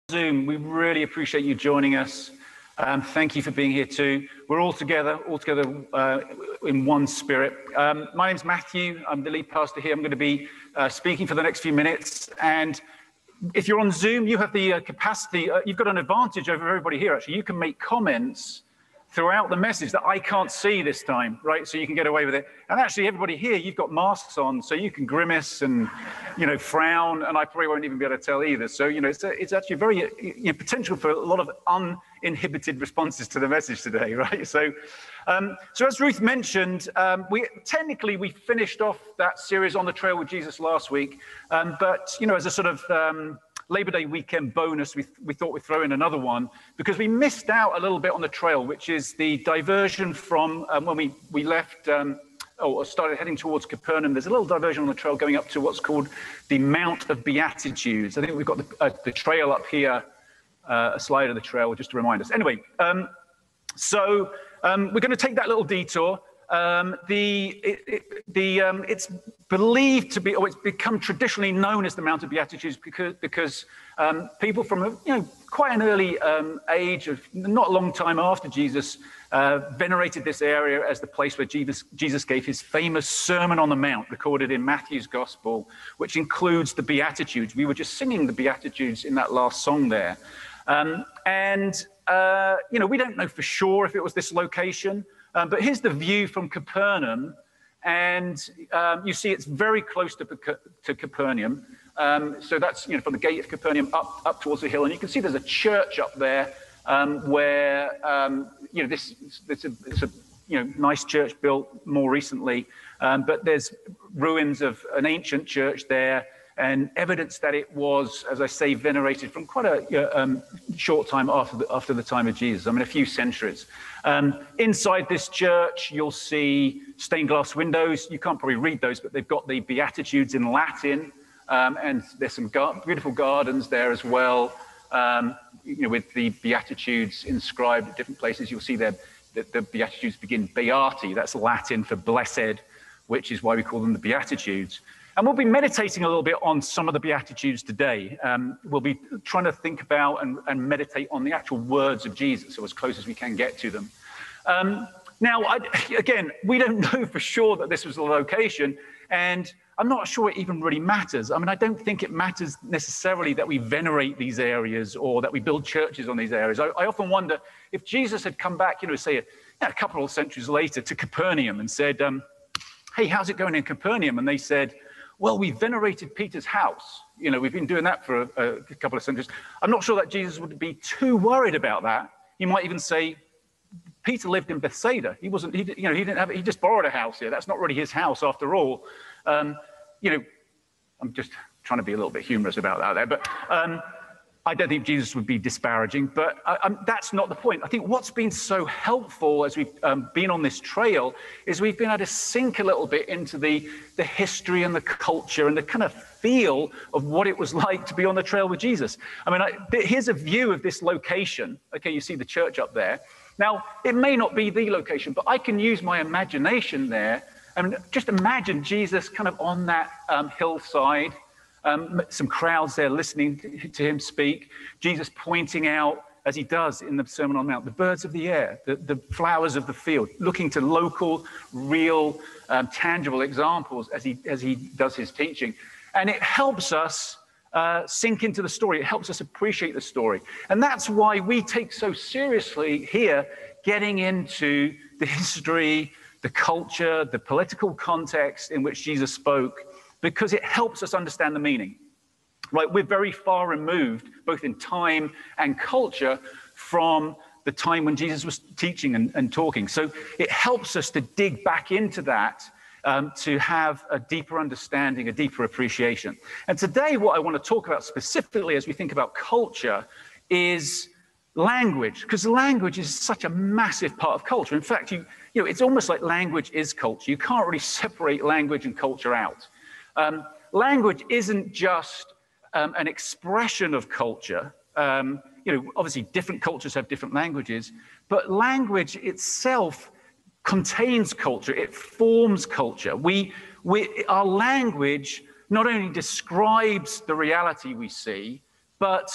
Zoom, we really appreciate you joining us. Thank you for being here too. We're all together in one spirit. My name's Matthew. I'm the lead pastor here. I'm going to be speaking for the next few minutes. And if you're on Zoom, you have the capacity, you've got an advantage over everybody here, actually. You can make comments throughout the message that I can't see this time, right? So you can get away with it. And actually, everybody here, you've got masks on, so you can grimace and, frown, and I probably won't even be able to tell either. So, it's actually very potential for a lot of uninhibited responses to the message today, right? So as Ruth mentioned, we finished off that series on the trail with Jesus last week, but as a sort of Labor Day weekend bonus, we thought we'd throw in another one because we missed out a little bit on the trail, which is the diversion from when we left or started heading towards Capernaum. There's a little diversion on the trail going up to what's called the Mount of Beatitudes. I think we've got the trail up here, a slide of the trail just to remind us. Anyway, so we're going to take that little detour. It's believed to be, or it's become traditionally known as the Mount of Beatitudes because people from quite an early age, of not a long time after Jesus, venerated this area as the place where Jesus gave his famous Sermon on the Mount, recorded in Matthew's Gospel, which includes the Beatitudes. We were just singing the Beatitudes in that last song there, we don't know for sure if it was this location. But here's the view from Capernaum, and you see it's very close to Capernaum. So that's from the gate of Capernaum up towards the hill, and you can see there's a church up there where it's a nice church built more recently, but there's ruins of an ancient church there, and evidence that it was, as I say, venerated from quite a short time after the time of Jesus. I mean, a few centuries. Inside this church, you'll see stained glass windows. You can't probably read those, but they've got the Beatitudes in Latin, and there's some beautiful gardens there as well, with the Beatitudes inscribed at different places. You'll see there that the Beatitudes begin Beati. That's Latin for blessed, which is why we call them the Beatitudes. And we'll be meditating a little bit on some of the Beatitudes today. We'll be trying to think about and meditate on the actual words of Jesus, or as close as we can get to them. Now, again, we don't know for sure that this was the location, and I'm not sure it even really matters. I mean, I don't think it matters necessarily that we venerate these areas or that we build churches on these areas. I often wonder if Jesus had come back, say a couple of centuries later to Capernaum and said, hey, how's it going in Capernaum? And they said, well, we venerated Peter's house. We've been doing that for a couple of centuries. I'm not sure that Jesus would be too worried about that. He might even say, Peter lived in Bethsaida. He just borrowed a house here. That's not really his house after all. I'm just trying to be a little bit humorous about that there, but I don't think Jesus would be disparaging, but that's not the point. I think what's been so helpful as we've been on this trail is we've been able to sink a little bit into the history and the culture and the kind of feel of what it was like to be on the trail with Jesus. I mean, here's a view of this location. Okay, you see the church up there. Now, it may not be the location, but I can use my imagination there. I mean, just imagine Jesus kind of on that hillside, some crowds there listening to him speak, Jesus pointing out, as he does in the Sermon on the Mount, the birds of the air, the flowers of the field, looking to local, real, tangible examples as he does his teaching. And it helps us sink into the story. It helps us appreciate the story. And that's why we take so seriously here getting into the history, the culture, the political context in which Jesus spoke, because it helps us understand the meaning, right? We're very far removed, both in time and culture, from the time when Jesus was teaching and talking. So it helps us to dig back into that, to have a deeper understanding, a deeper appreciation. And today, what I want to talk about specifically as we think about culture is language, because language is such a massive part of culture. In fact, it's almost like language is culture. You can't really separate language and culture out. Language isn't just an expression of culture. Obviously different cultures have different languages, but language itself contains culture. It forms culture. Our language not only describes the reality we see, but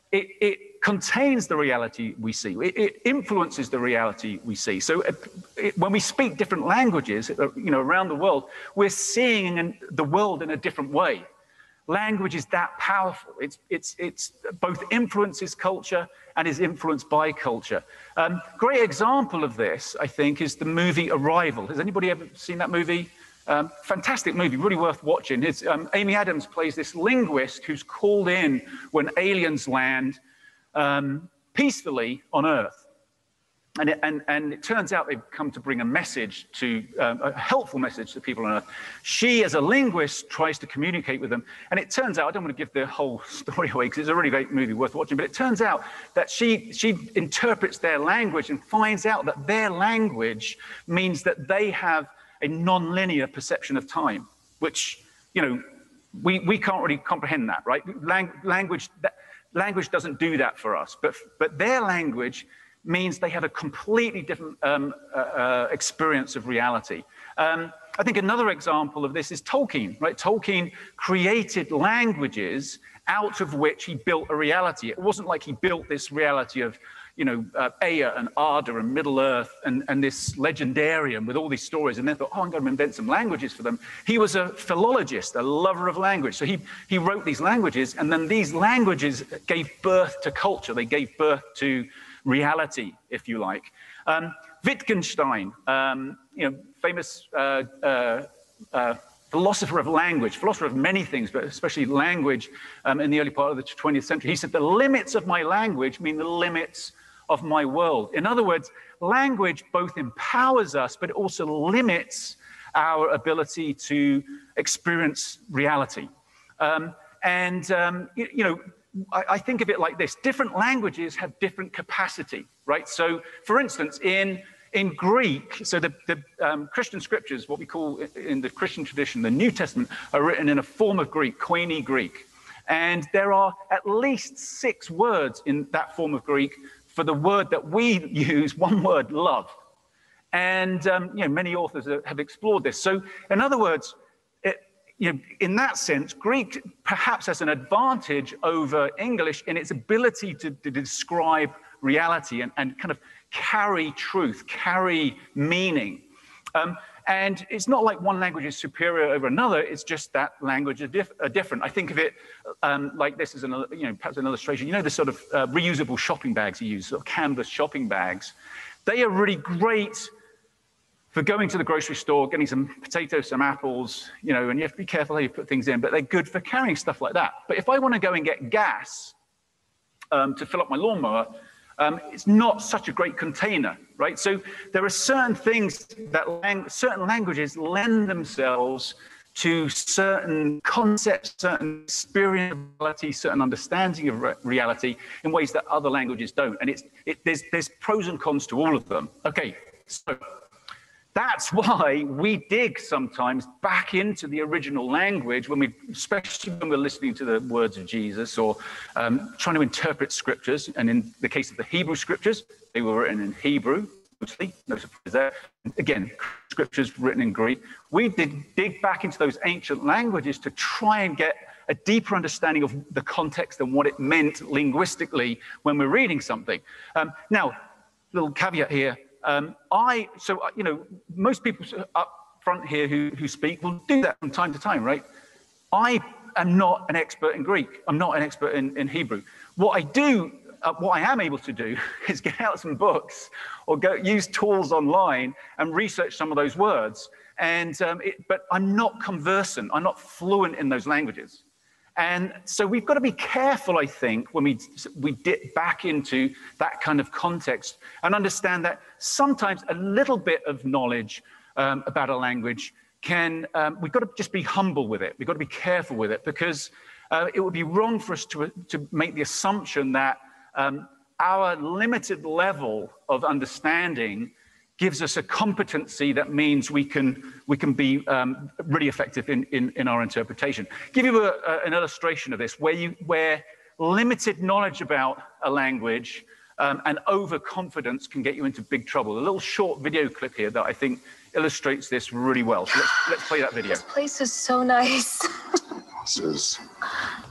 it contains the reality we see. It influences the reality we see. So when we speak different languages, around the world, we're seeing the world in a different way. Language is that powerful. It's both influences culture and is influenced by culture. Great example of this, I think, is the movie Arrival. Has anybody ever seen that movie? Fantastic movie, really worth watching. Amy Adams plays this linguist who's called in when aliens land peacefully on Earth. And it turns out they've come to bring a message a helpful message to people on Earth. She, as a linguist, tries to communicate with them. And it turns out, I don't want to give the whole story away because it's a really great movie worth watching, but it turns out that she interprets their language and finds out that their language means that they have a non-linear perception of time, which, we can't really comprehend that, right? Language doesn't do that for us, but their language means they have a completely different experience of reality. I think another example of this is Tolkien, right? Tolkien created languages out of which he built a reality. It wasn't like he built this reality of, Ea and Arda and Middle Earth and this legendarium with all these stories, and then thought, I'm going to invent some languages for them. He was a philologist, a lover of language. So he wrote these languages, and then these languages gave birth to culture. They gave birth to reality, if you like. Wittgenstein, famous philosopher of language, philosopher of many things, but especially language in the early part of the 20th century. He said, the limits of my language mean the limits of my world. In other words, language both empowers us, but it also limits our ability to experience reality. I think of it like this. Different languages have different capacity, right? So, for instance, in Greek, so the Christian scriptures, what we call in the Christian tradition, the New Testament, are written in a form of Greek, Koine Greek. And there are at least 6 words in that form of Greek for the word that we use, one word, love. And many authors have explored this. So, in other words, in that sense, Greek perhaps has an advantage over English in its ability to describe reality and kind of carry truth, carry meaning. And it's not like one language is superior over another, it's just that languages are different. I think of it like this as perhaps an illustration. The sort of reusable shopping bags you use, sort of canvas shopping bags. They are really great for going to the grocery store, getting some potatoes, some apples, and you have to be careful how you put things in, but they're good for carrying stuff like that. But if I want to go and get gas to fill up my lawnmower, it's not such a great container, right? So there are certain things that certain languages lend themselves to certain concepts, certain experientiality, certain understanding of reality in ways that other languages don't. And there's pros and cons to all of them. Okay, so that's why we dig sometimes back into the original language especially when we're listening to the words of Jesus or trying to interpret scriptures. And in the case of the Hebrew scriptures, they were written in Hebrew, mostly, no surprise there. Again, scriptures written in Greek. We dig back into those ancient languages to try and get a deeper understanding of the context and what it meant linguistically when we're reading something. Now, little caveat here. Most people up front here who speak will do that from time to time, right? I am not an expert in Greek. I'm not an expert in Hebrew. What I am able to do is get out some books or use tools online and research some of those words. But I'm not conversant. I'm not fluent in those languages. And so we've got to be careful, I think, when we dip back into that kind of context and understand that sometimes a little bit of knowledge about a language we've got to just be humble with it. We've got to be careful with it because it would be wrong for us to make the assumption that our limited level of understanding gives us a competency that means we can be really effective in our interpretation. Give you an illustration of this where limited knowledge about a language and overconfidence can get you into big trouble. A little short video clip here that I think illustrates this really well. So let's play that video. This place is so nice. This is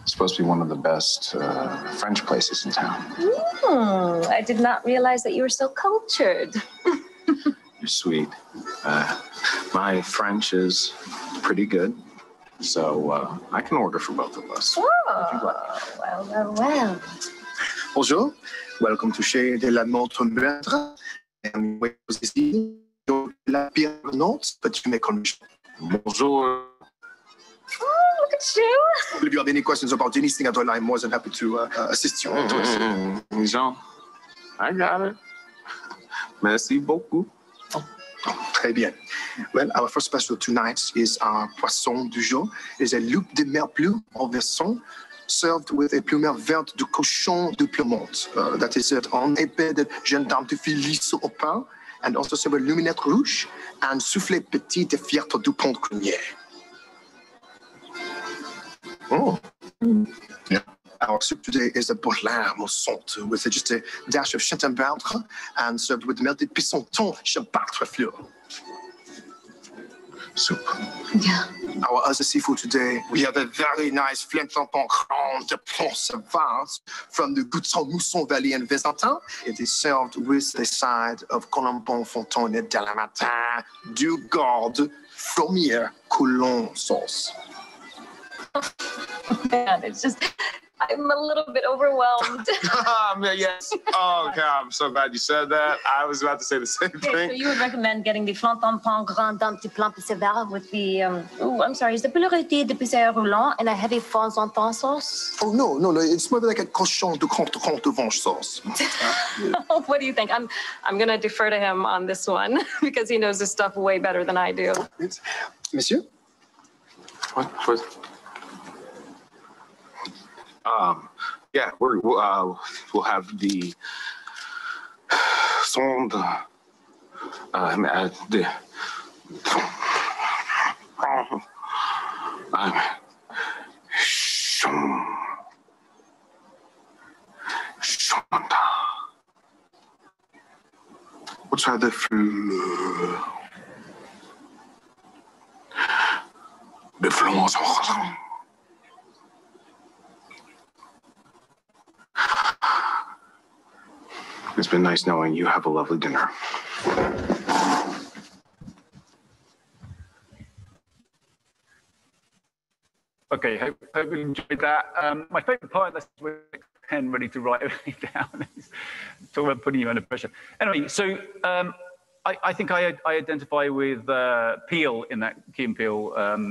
It's supposed to be one of the best French places in town. I did not realize that you were so cultured. You're sweet. My French is pretty good, so I can order for both of us. Oh, well. Bonjour, welcome to Chez de la Montre Meurtre. And we ici la pire note, but you may call me. Bonjour. Oh, look at you. If you have any questions about anything at all, I'm more than happy to assist you. Jean, I got it. Merci beaucoup. Très bien. Well, our first special tonight is our poisson du jour. Is a loup de mer bleu en version, served with a plumeur verte de cochon de Piemonte. That is it, on épée de gendarme de Filice au pain, and also several luminettes rouge and soufflé petit de Fierté du Pont Crunier. Oh. Yeah. Our soup today is a bourlard mousson with just a dash of Châteaubriand and served with melted pissenton Chapatre fleur. Soup. Yeah. Our other seafood today, we have a very nice flinton grand de Pont-Sauvage from the Goutson Mousson Valley in Vézentin. It is served with a side of Colombon Fontaine de la Matin du Garde Frommière Coulon sauce. Man, it's just, I'm a little bit overwhelmed. Yes. Oh, God, I'm so glad you said that. I was about to say the same Okay, so thing. you would recommend getting the flanton pan grand d'un petit plan sévère with the, is the pluralité de pizza roulant and a heavy fondant sauce? Oh, no. It's more like a cochon de Venche sauce. What do you think? I'm going to defer to him on this one because he knows this stuff way better than I do. Monsieur? What? Yeah, we'll have the sonde. We'll try the fleur. The Florence. It's been nice knowing you. Have a lovely dinner. Okay, hope you enjoyed that. My favourite part of this was pen ready to write everything down. Talk about putting you under pressure. Anyway, so I think I identify with Peele in that Key and Peele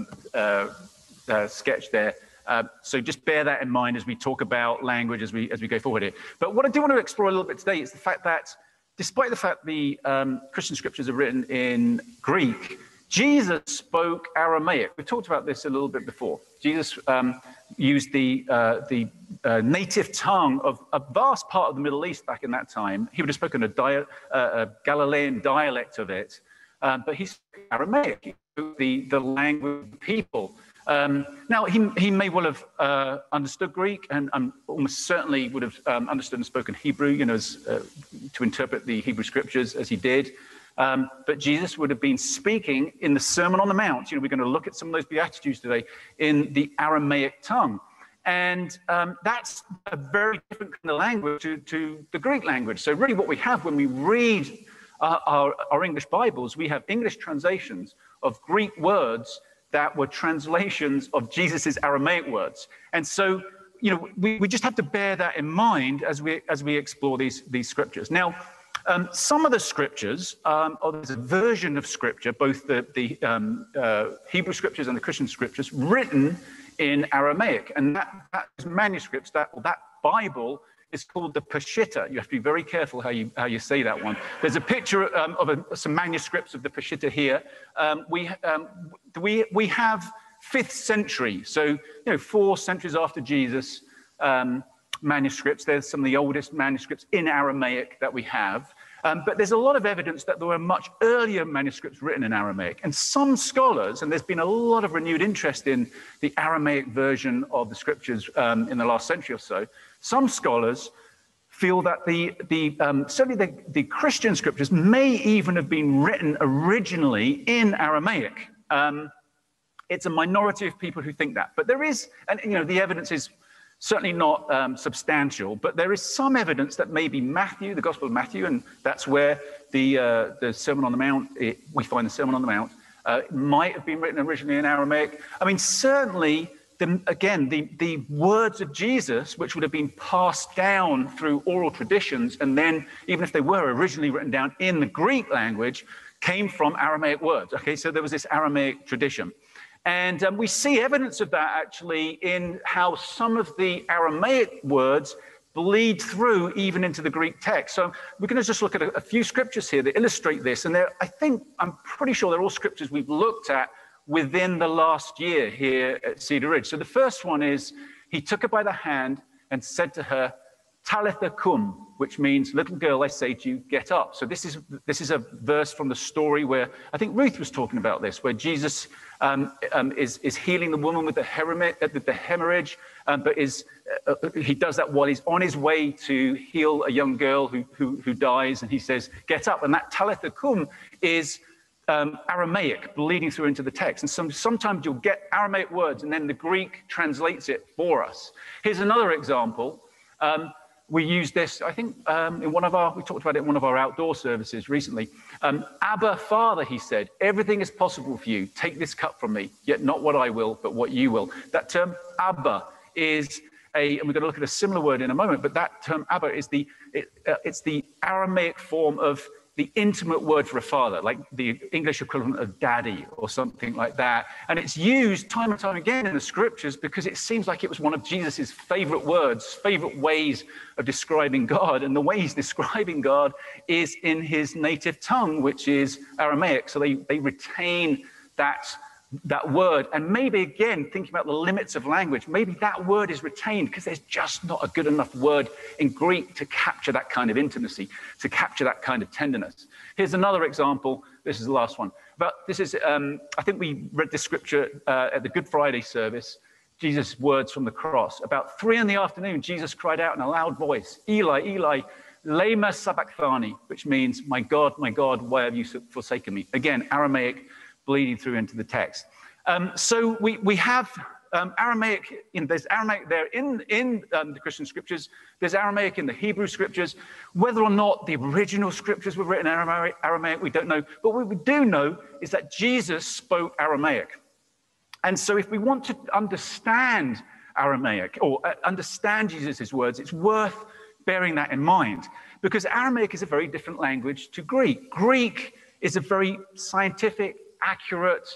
sketch there. So just bear that in mind as we talk about language as we go forward here. But what I do want to explore a little bit today is the fact that despite the fact the Christian scriptures are written in Greek, Jesus spoke Aramaic. We've talked about this a little bit before. Jesus used the native tongue of a vast part of the Middle East back in that time. He would have spoken a Galilean dialect of it, but he spoke Aramaic, he spoke the language of the people. Now, he may well have understood Greek and almost certainly would have understood and spoken Hebrew, to interpret the Hebrew scriptures as he did. But Jesus would have been speaking in the Sermon on the Mount. We're going to look at some of those Beatitudes today in the Aramaic tongue. And that's a very different kind of language to the Greek language. So really what we have when we read our English Bibles, we have English translations of Greek words that were translations of Jesus's Aramaic words. And so, we just have to bear that in mind as we explore these scriptures. Now, some of the scriptures, there's a version of scripture, both the Hebrew scriptures and the Christian scriptures, written in Aramaic. And that manuscripts, that Bible is called the Peshitta. You have to be very careful how you say that one. There's a picture of some manuscripts of the Peshitta here. We have 5th century, so 4 centuries after Jesus manuscripts. There's some of the oldest manuscripts in Aramaic that we have. But there's a lot of evidence that there were much earlier manuscripts written in Aramaic. And some scholars, and there's been a lot of renewed interest in the Aramaic version of the scriptures in the last century or so, some scholars feel that certainly the Christian scriptures may even have been written originally in Aramaic. It's a minority of people who think that. But there is, and the evidence is Certainly not substantial, but there is some evidence that maybe Matthew, the Gospel of Matthew, and that's where the Sermon on the Mount, we find the Sermon on the Mount, might have been written originally in Aramaic. I mean, certainly, the words of Jesus, which would have been passed down through oral traditions, and then, even if they were originally written down in the Greek language, came from Aramaic words. Okay, so there was this Aramaic tradition. And we see evidence of that actually in how some of the Aramaic words bleed through even into the Greek text. So we're going to just look at a few scriptures here that illustrate this. And I'm pretty sure they're all scriptures we've looked at within the last year here at Cedar Ridge. So the first one is, he took her by the hand and said to her, Talitha cum, which means, little girl, I say to you, get up. So this is a verse from the story where, I think Ruth was talking about this, where Jesus is healing the woman with the hemorrhage, but he does that while he's on his way to heal a young girl who dies, and he says, get up. And that Talitha cum is Aramaic bleeding through into the text. And sometimes you'll get Aramaic words, and then the Greek translates it for us. Here's another example. We used this, I think, we talked about it in one of our outdoor services recently. Abba, Father, he said, everything is possible for you. Take this cup from me, yet not what I will, but what you will. That term, Abba, is and we're going to look at a similar word in a moment, but that term, Abba, is it's the Aramaic form of the intimate word for a father, like the English equivalent of daddy or something like that. And it's used time and time again in the scriptures because it seems like it was one of Jesus's favorite words, favorite ways of describing God. And the way he's describing God is in his native tongue, which is Aramaic. So they retain that word. And maybe, again, thinking about the limits of language, maybe that word is retained because there's just not a good enough word in Greek to capture that kind of intimacy, to capture that kind of tenderness. Here's another example. This is the last one. But this is, I think we read this scripture at the Good Friday service, Jesus' words from the cross. About 3 PM, Jesus cried out in a loud voice, Eli, Eli, lema sabachthani, which means, my God, why have you forsaken me? Again, Aramaic, bleeding through into the text. So we have Aramaic, there's Aramaic there in the Christian scriptures, there's Aramaic in the Hebrew scriptures. Whether or not the original scriptures were written in Aramaic, we don't know. But what we do know is that Jesus spoke Aramaic. And so if we want to understand Aramaic, or understand Jesus' words, it's worth bearing that in mind. Because Aramaic is a very different language to Greek. Greek is a very scientific, accurate,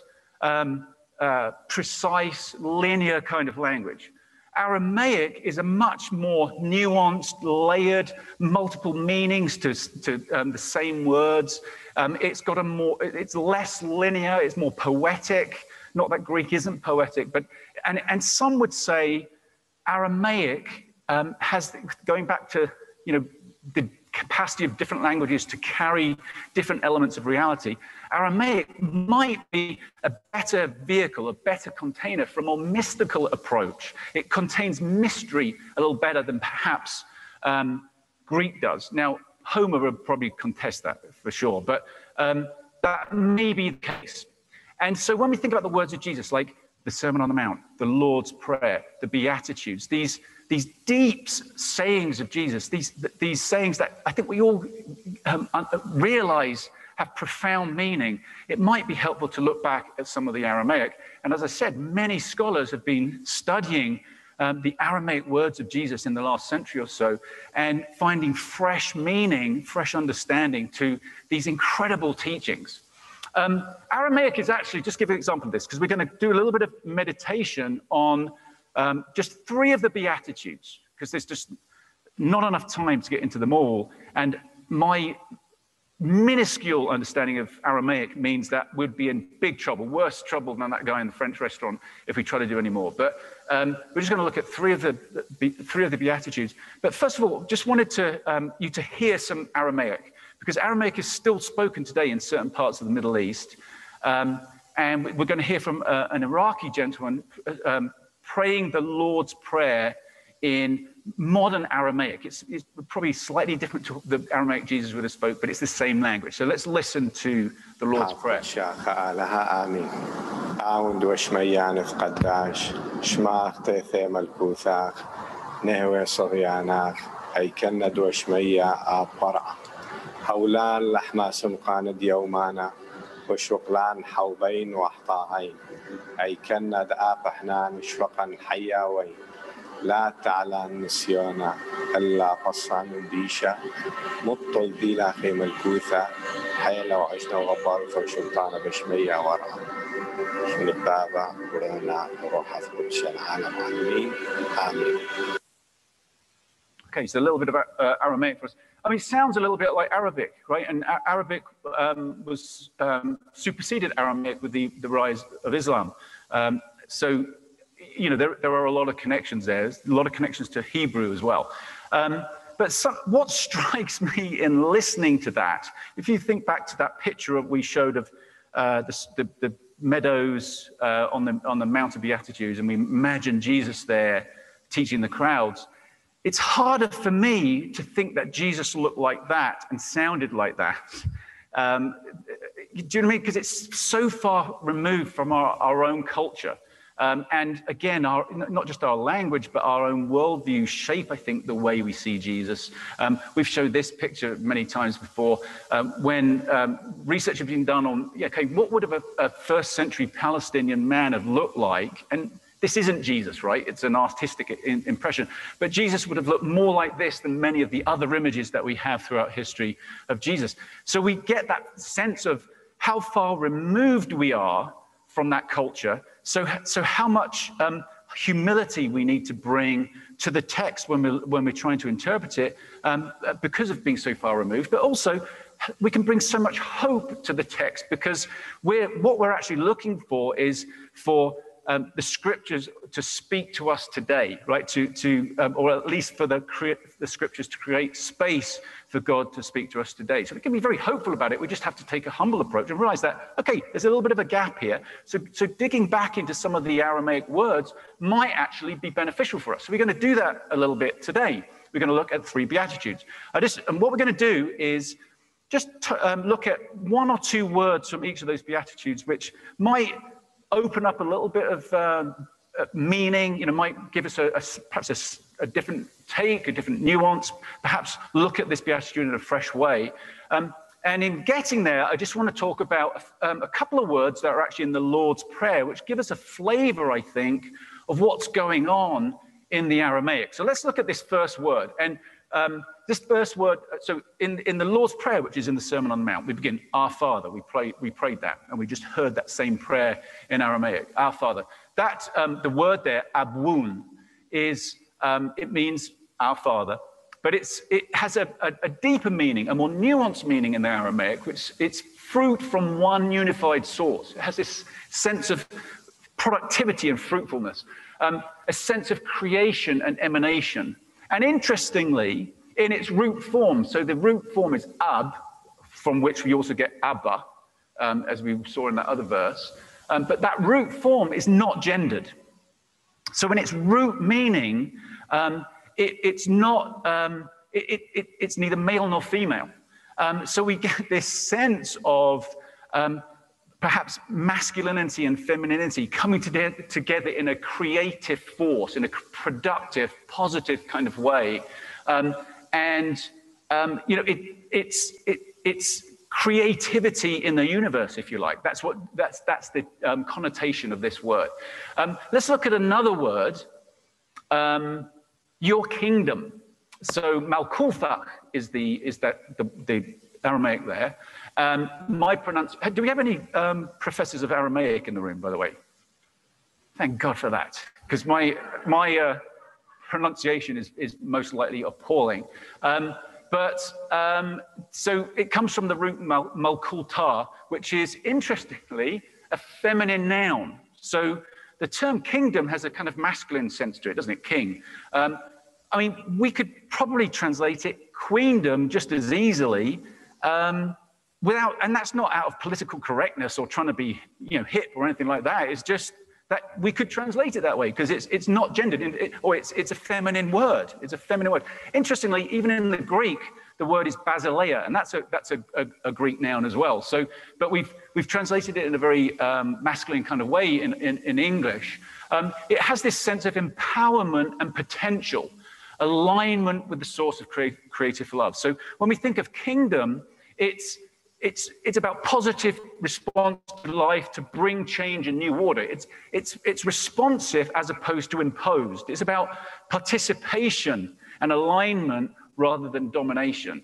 precise, linear kind of language. Aramaic is a much more nuanced, layered, multiple meanings to the same words. It's less linear, it's more poetic. Not that Greek isn't poetic, but and some would say Aramaic has, going back to the capacity of different languages to carry different elements of reality. Aramaic might be a better vehicle, a better container for a more mystical approach. It contains mystery a little better than perhaps Greek does. Now, Homer would probably contest that for sure, but that may be the case. And so when we think about the words of Jesus, like the Sermon on the Mount, the Lord's Prayer, the Beatitudes, these deep sayings of Jesus, these sayings that I think we all realize have profound meaning, it might be helpful to look back at some of the Aramaic. And as I said, many scholars have been studying the Aramaic words of Jesus in the last century or so and finding fresh meaning, fresh understanding to these incredible teachings. Aramaic is actually, just give an example of this, because we're going to do a little bit of meditation on just 3 of the Beatitudes, because there's just not enough time to get into them all. And my minuscule understanding of Aramaic means that we'd be in big trouble, worse trouble than that guy in the French restaurant if we try to do any more. But we're just going to look at 3 of the Beatitudes. But first of all, just wanted you to hear some Aramaic, because Aramaic is still spoken today in certain parts of the Middle East. And we're going to hear from an Iraqi gentleman praying the Lord's Prayer in modern Aramaic. It's probably slightly different to the Aramaic Jesus would have spoke, but it's the same language. So let's listen to the Lord's Prayer. نهوي صغيانات هيكلنا دوشمية برع هولان لحما سمقاند يومانا وشقلان حوضين وحطاهين هيكلنا دآب حنان شفقا حياوين لا تعلى نسيونا إلا قصان ديشة مطل ديلا في ملكوثة حيلا وعشنا وغبارثة وشلطانة بشمية ورا نبابا ورنا روح أثبت العالم آمين آمين. Okay, so a little bit of Aramaic for us. I mean, it sounds a little bit like Arabic, right? And Arabic was superseded Aramaic with the rise of Islam. So, you know, there are a lot of connections there. There's a lot of connections to Hebrew as well. But what strikes me in listening to that, if you think back to that picture we showed of the meadows on the Mount of Beatitudes, and we imagine Jesus there teaching the crowds, it's harder for me to think that Jesus looked like that and sounded like that. Do you know what I mean? Because it's so far removed from our own culture. And again, not just our language, but our own worldview shape, I think, the way we see Jesus. We've showed this picture many times before when research has been done on, okay, what would a first century Palestinian man have looked like? And this isn't Jesus, right? It's an artistic impression. But Jesus would have looked more like this than many of the other images that we have throughout history of Jesus. So we get that sense of how far removed we are from that culture. So how much humility we need to bring to the text when we're trying to interpret it because of being so far removed. But also, we can bring so much hope to the text because what we're actually looking for is for the scriptures to speak to us today, right? Or at least for the scriptures to create space for God to speak to us today. So we can be very hopeful about it. We just have to take a humble approach and realize that, okay, there's a little bit of a gap here. So digging back into some of the Aramaic words might actually be beneficial for us. So we're going to do that a little bit today. We're going to look at 3 Beatitudes. And what we're going to do is just look at 1 or 2 words from each of those Beatitudes, which might open up a little bit of meaning, you know, might give us perhaps a different take, a different nuance, perhaps look at this Beatitude in a fresh way. And in getting there, I just want to talk about a couple of words that are actually in the Lord's Prayer, which give us a flavor, I think, of what's going on in the Aramaic. So let's look at this first word. And this first word, so in the Lord's Prayer, which is in the Sermon on the Mount, we begin, Our Father. We prayed that, and we just heard that same prayer in Aramaic, Our Father. That, the word there, abun, is, it means Our Father, but it has a deeper meaning, a more nuanced meaning in the Aramaic, which it's fruit from one unified source. It has this sense of productivity and fruitfulness, a sense of creation and emanation. And interestingly, in its root form, so the root form is ab, from which we also get Abba, as we saw in that other verse, but that root form is not gendered. So in its root meaning, it's neither male nor female. So we get this sense of perhaps masculinity and femininity coming together in a creative force, in a productive, positive kind of way. You know, it's creativity in the universe, if you like. That's the connotation of this word. Let's look at another word, your kingdom. So Malkulthach is the Aramaic there. Do we have any professors of Aramaic in the room, by the way? Thank God for that, because my pronunciation is most likely appalling. So it comes from the root malkulta, which is, interestingly, a feminine noun. So the term kingdom has a kind of masculine sense to it, doesn't it? King. I mean, we could probably translate it queendom just as easily, and that's not out of political correctness or trying to be, you know, hip or anything like that. It's just that we could translate it that way because it's not gendered, it's a feminine word. It's a feminine word. Interestingly, even in the Greek, the word is basileia, and that's a Greek noun as well. So, but we've translated it in a very masculine kind of way in English. It has this sense of empowerment and potential. alignment with the source of creative love. So when we think of kingdom, it's about positive response to life to bring change and new order. It's responsive as opposed to imposed. It's about participation and alignment rather than domination.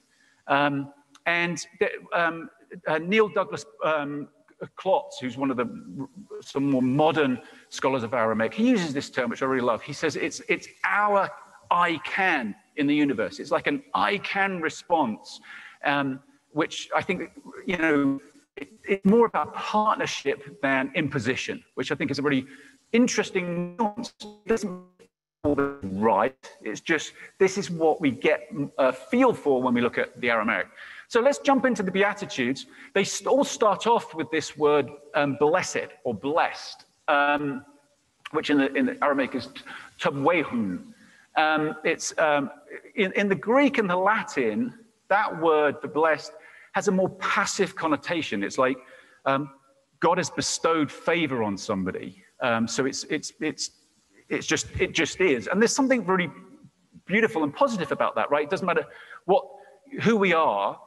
Neil Douglas Klotz, who's one of some more modern scholars of Aramaic, he uses this term, which I really love. He says it's our I can in the universe. It's like an I can response, which I think, it's more about partnership than imposition, which I think is a really interesting nuance. It doesn't right. It's just, this is what we get a feel for when we look at the Aramaic. So let's jump into the Beatitudes. They all start off with this word blessed or blessed, which in the Aramaic is tabwehun. It's in the Greek and the Latin, that word for blessed has a more passive connotation. It's like God has bestowed favor on somebody. So it just is. And there's something really beautiful and positive about that, right? It doesn't matter who we are.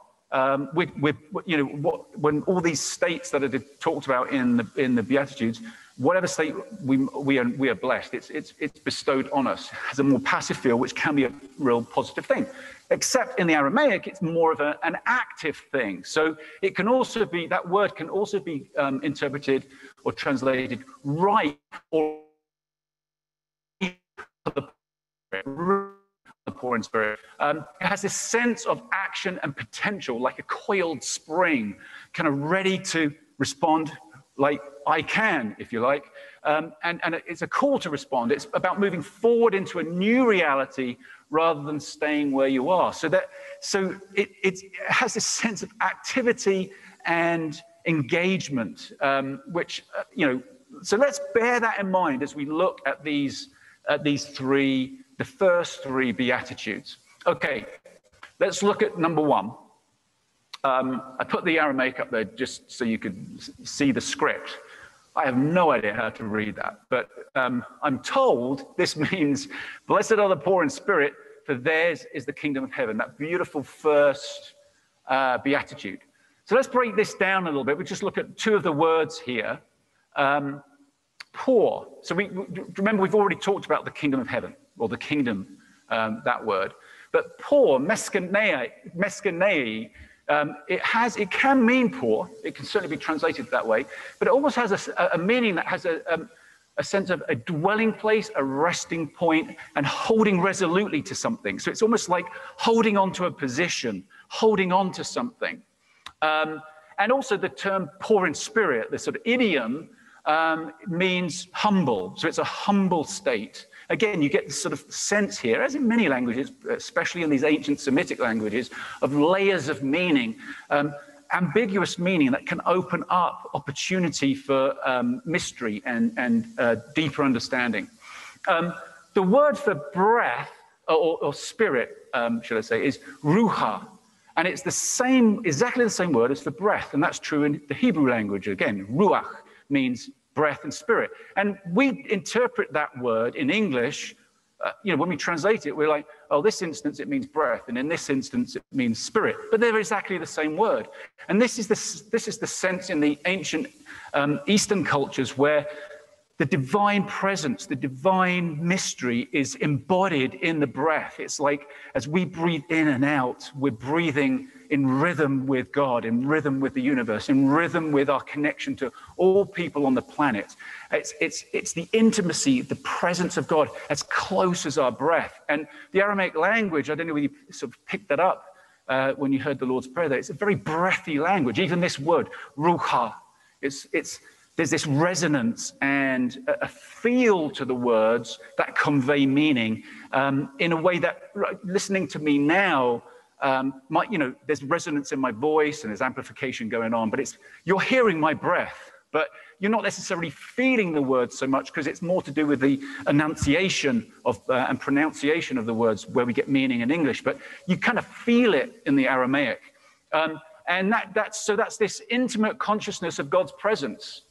When all these states that are talked about in the Beatitudes, whatever state we are blessed, it's bestowed on us. It has a more passive feel, which can be a real positive thing. Except in the Aramaic, it's more of an active thing. So it can also be, that word can also be interpreted or translated right or the poor in spirit. It has this sense of action and potential, like a coiled spring, kind of ready to respond, like I can, if you like. And it's a call to respond. It's about moving forward into a new reality rather than staying where you are. So it has this sense of activity and engagement, so let's bear that in mind as we look at the first three Beatitudes. Okay, let's look at number one. I put the Aramaic up there just so you could see the script. I have no idea how to read that, but I'm told this means, blessed are the poor in spirit, for theirs is the kingdom of heaven. That beautiful first Beatitude. So let's break this down a little bit. We just look at two of the words here. Poor. So remember, we've already talked about the kingdom of heaven, or the kingdom, that word. But poor, meskenei, it can mean poor. It can certainly be translated that way. But it almost has a meaning that has a sense of a dwelling place, a resting point, and holding resolutely to something. So it's almost like holding on to a position, holding on to something. And also the term poor in spirit, the sort of idiom, means humble. So it's a humble state. Again, you get this sort of sense here, as in many languages, especially in these ancient Semitic languages, of layers of meaning, ambiguous meaning that can open up opportunity for mystery and deeper understanding. The word for breath, or spirit, should I say, is ruha. And it's exactly the same word as for breath. And that's true in the Hebrew language. Again, ruach means breath and spirit. And we interpret that word in English, when we translate it, we're like, oh, this instance it means breath, and in this instance it means spirit. But they're exactly the same word. And this is the sense in the ancient Eastern cultures where the divine presence, the divine mystery is embodied in the breath. It's like as we breathe in and out, we're breathing in rhythm with God, in rhythm with the universe, in rhythm with our connection to all people on the planet. It's the intimacy, the presence of God as close as our breath. And the Aramaic language, I don't know whether you sort of picked that up when you heard the Lord's Prayer there. It's a very breathy language. Even this word, ruha, there's this resonance and a feel to the words that convey meaning in a way that, listening to me now, there's resonance in my voice and there's amplification going on, but you're hearing my breath, but you're not necessarily feeling the words so much because it's more to do with the enunciation of and pronunciation of the words where we get meaning in English, but you kind of feel it in the Aramaic. And that's this intimate consciousness of God's presence.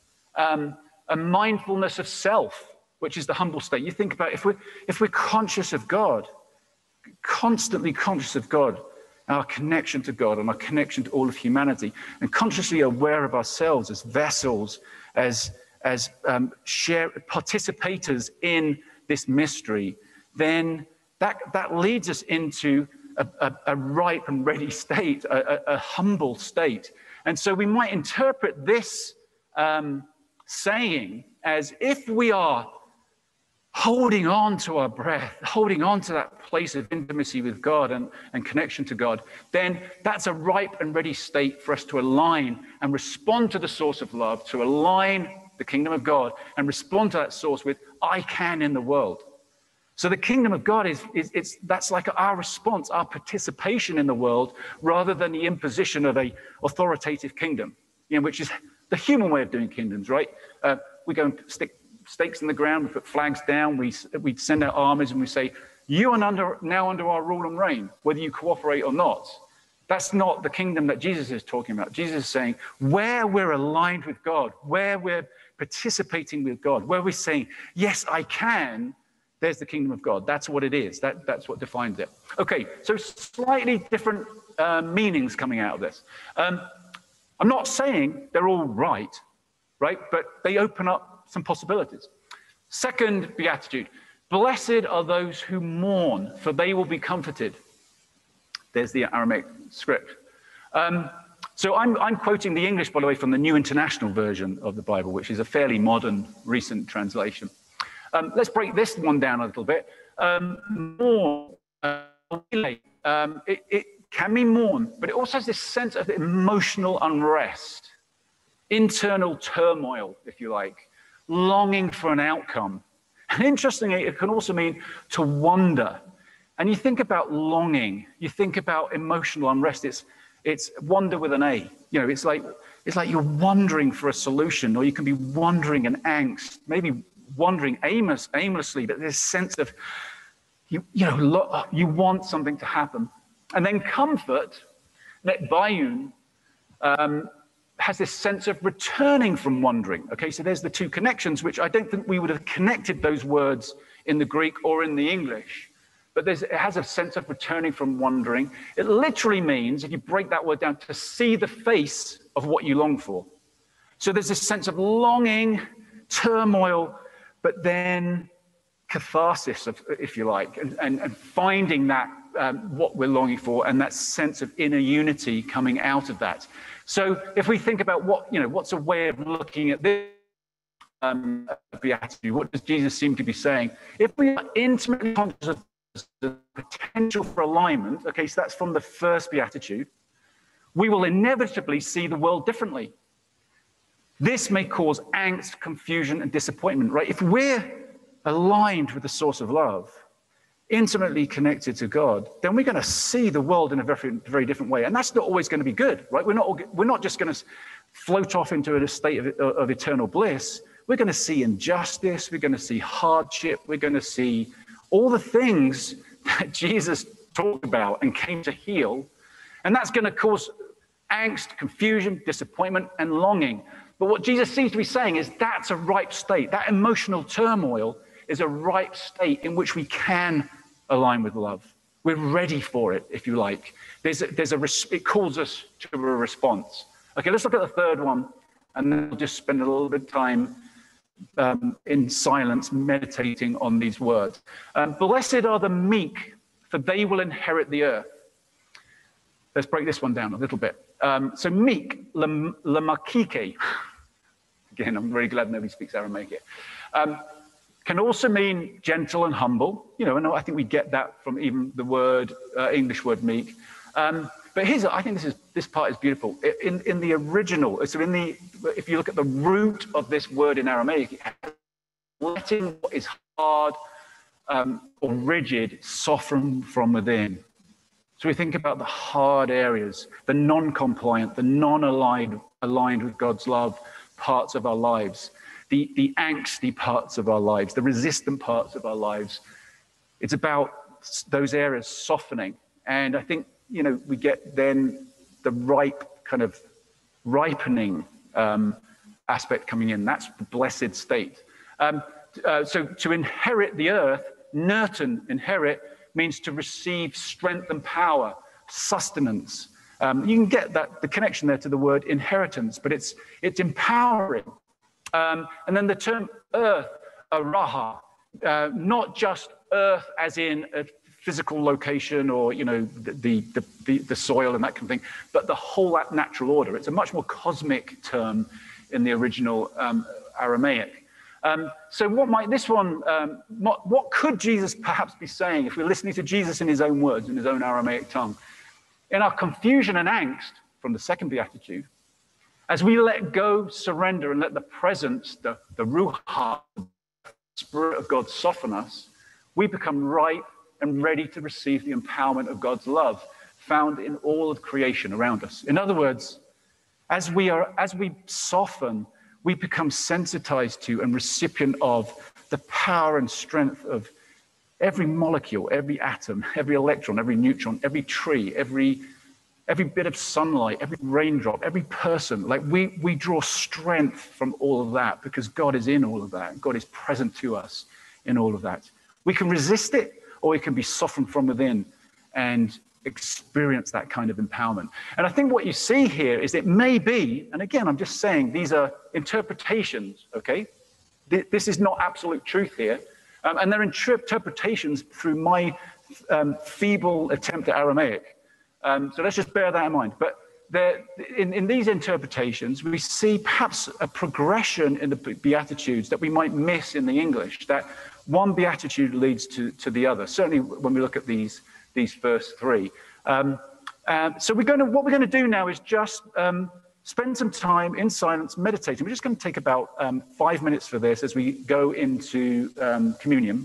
A mindfulness of self, which is the humble state. You think about if we're conscious of God, constantly conscious of God, our connection to God and our connection to all of humanity, and consciously aware of ourselves as vessels, as participators in this mystery, then that leads us into a ripe and ready state, a humble state. And so we might interpret this saying as, if we are holding on to our breath, holding on to that place of intimacy with God and connection to God, then that's a ripe and ready state for us to align and respond to the source of love, to align the kingdom of God and respond to that source with, I can in the world. So the kingdom of God that's like our response, our participation in the world, rather than the imposition of a authoritative kingdom, which is the human way of doing kingdoms, right? We go and stick stakes in the ground, we put flags down, we send out armies, and we say, you are now under our rule and reign, whether you cooperate or not. That's not the kingdom that Jesus is talking about. Jesus is saying, where we're aligned with God, where we're participating with God, where we're saying, yes, I can, there's the kingdom of God. That's what it is. That's what defines it. Okay, so slightly different meanings coming out of this. I'm not saying they're all right? But they open up some possibilities. Second beatitude, blessed are those who mourn, for they will be comforted. There's the Aramaic script. So I'm quoting the English, by the way, from the New International Version of the Bible, which is a fairly modern, recent translation. Let's break this one down a little bit. Mourn, it can mean mourn, but it also has this sense of emotional unrest, internal turmoil, if you like, longing for an outcome. And interestingly, it can also mean to wonder. And you think about longing, you think about emotional unrest, it's wonder with an A. It's like you're wondering for a solution, or you can be wondering an angst, maybe wandering aimlessly, but this sense of you want something to happen. And then comfort, net bayun, has this sense of returning from wandering. Okay, so there's the two connections, which I don't think we would have connected those words in the Greek or in the English. But it has a sense of returning from wandering. It literally means, if you break that word down, to see the face of what you long for. So there's this sense of longing, turmoil, but then catharsis, if you like, and finding that what we're longing for, and that sense of inner unity coming out of that. So if we think about what's a way of looking at this beatitude, what does Jesus seem to be saying? If we are intimately conscious of the potential for alignment, okay, so that's from the first beatitude, we will inevitably see the world differently. This may cause angst, confusion, and disappointment, right? If we're aligned with the source of love, intimately connected to God, then we're going to see the world in a very, very different way. And that's not always going to be good, right? We're not just going to float off into a state of eternal bliss. We're going to see injustice. We're going to see hardship. We're going to see all the things that Jesus talked about and came to heal. And that's going to cause angst, confusion, disappointment, and longing. But what Jesus seems to be saying is that's a ripe state. That emotional turmoil is a ripe state in which we can align with love. We're ready for it, if you like. It calls us to a response. Okay, let's look at the third one, and then we'll just spend a little bit of time in silence meditating on these words. Blessed are the meek, for they will inherit the earth. Let's break this one down a little bit. So meek, lamakike. Again, I'm very glad nobody speaks Aramaic here. Can also mean gentle and humble. And I think we get that from even the English word meek. But I think this part is beautiful. In the original, so if you look at the root of this word in Aramaic, it has letting what is hard or rigid soften from within. So we think about the hard areas, the non-compliant, the non-aligned with God's love parts of our lives, the angsty parts of our lives, the resistant parts of our lives. It's about those areas softening. And I think, we get then the ripening aspect coming in. That's the blessed state. So to inherit the earth, nerton, inherit, means to receive strength and power, sustenance. You can get the connection there to the word inheritance, but it's empowering. And then the term earth, araha, not just earth as in a physical location or the soil and that kind of thing, but the whole natural order. It's a much more cosmic term in the original Aramaic. So what could Jesus perhaps be saying if we're listening to Jesus in his own words, in his own Aramaic tongue? In our confusion and angst from the second beatitude, as we let go, surrender, and let the presence, the Ruach, the Spirit of God soften us, we become ripe and ready to receive the empowerment of God's love found in all of creation around us. In other words, as we soften, we become sensitized to and recipient of the power and strength of every molecule, every atom, every electron, every neutron, every tree, every bit of sunlight, every raindrop, every person. Like we draw strength from all of that because God is in all of that. God is present to us in all of that. We can resist it, or we can be softened from within and experience that kind of empowerment. And I think what you see here is it may be, and again, I'm just saying these are interpretations, okay? This is not absolute truth here. And they're interpretations through my feeble attempt at Aramaic. So let's just bear that in mind. But in these interpretations, we see perhaps a progression in the Beatitudes that we might miss in the English, that one Beatitude leads to the other, certainly when we look at these first three. So what we're going to do now is just spend some time in silence meditating. We're just going to take about 5 minutes for this as we go into communion.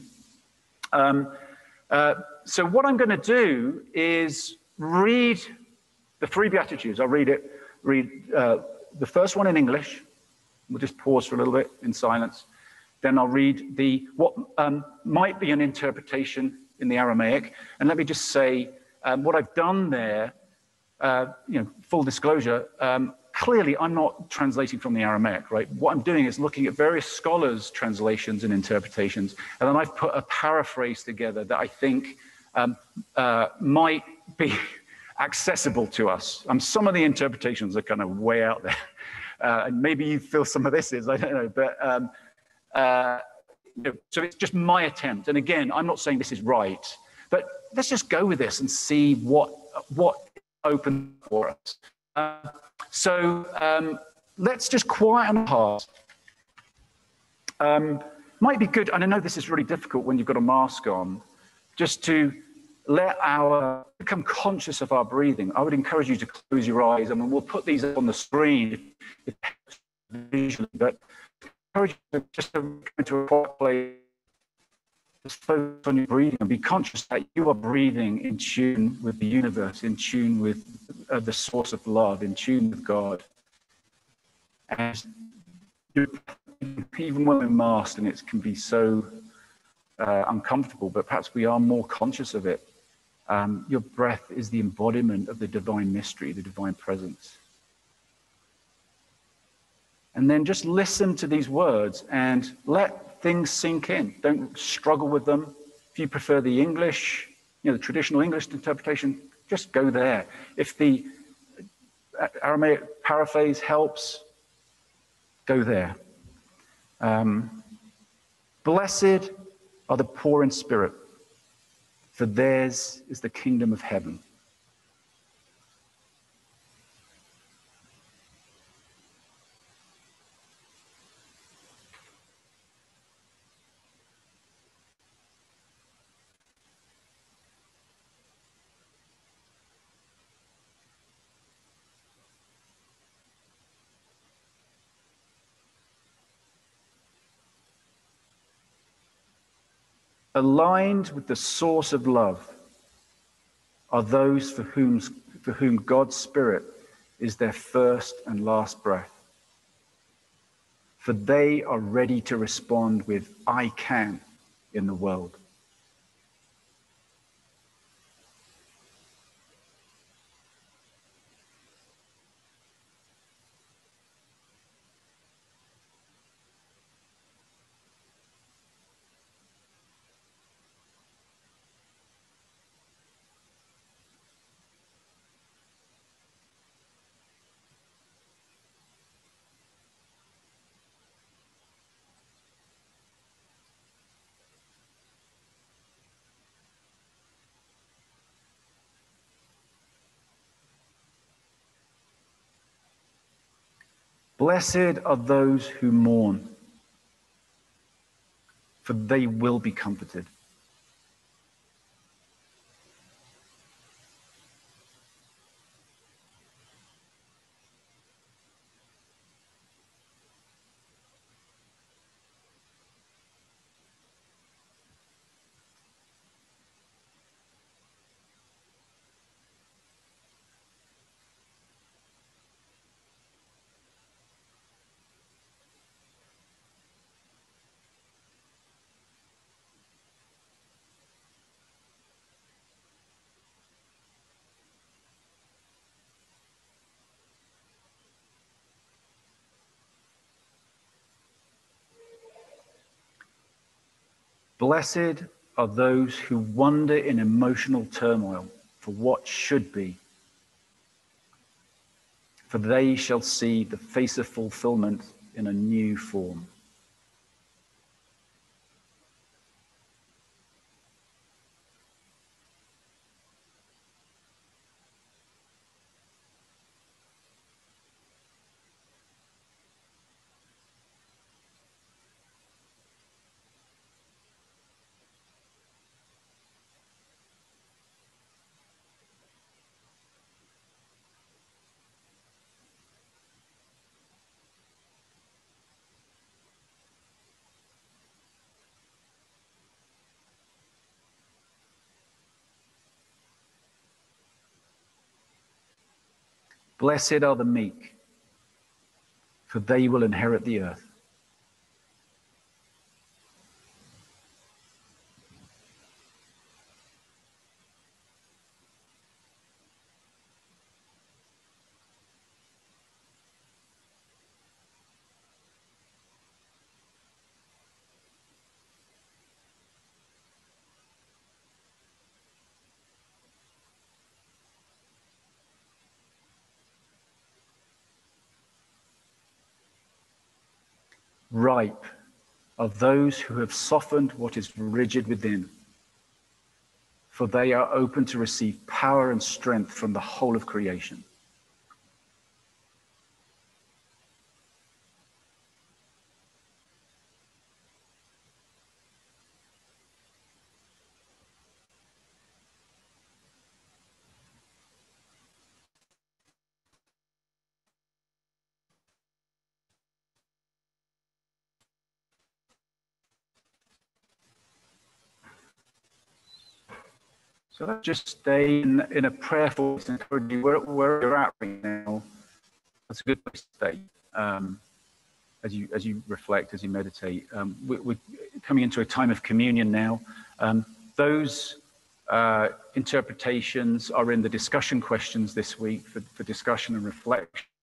So what I'm going to do is read the three Beatitudes. I'll read the first one in English. We'll just pause for a little bit in silence. Then I'll read what might be an interpretation in the Aramaic. And let me just say what I've done there, full disclosure, clearly I'm not translating from the Aramaic, right? What I'm doing is looking at various scholars' translations and interpretations, and then I've put a paraphrase together that I think might be accessible to us. Some of the interpretations are kind of way out there. And maybe you feel some of this is, I don't know, but so it's just my attempt. And again, I'm not saying this is right, but let's just go with this and see what opens for us. So let's just quieten our hearts. Might be good, and I know this is really difficult when you've got a mask on, just to become conscious of our breathing. I would encourage you to close your eyes. I mean, we'll put these up on the screen if it helps visually, but encourage you just to go into a quiet place, just focus on your breathing and be conscious that you are breathing in tune with the universe, in tune with the source of love, in tune with God. And even when we're masked, and it can be so uncomfortable, but perhaps we are more conscious of it. Your breath is the embodiment of the divine mystery, the divine presence. And then just listen to these words and let things sink in. Don't struggle with them. If you prefer the English, the traditional English interpretation, just go there. If the Aramaic paraphrase helps, go there. Blessed are the poor in spirit, for theirs is the kingdom of heaven. Aligned with the source of love are those for whom God's Spirit is their first and last breath. For they are ready to respond with, I can, in the world. Blessed are those who mourn, for they will be comforted. Blessed are those who wander in emotional turmoil for what should be, for they shall see the face of fulfillment in a new form. Blessed are the meek, for they will inherit the earth. Ripe are those who have softened what is rigid within, for they are open to receive power and strength from the whole of creation. So let's just stay in a prayerful voice and encourage you where you're at right now. That's a good place to stay as you reflect, as you meditate. We're coming into a time of communion now. Those interpretations are in the discussion questions this week for discussion and reflection.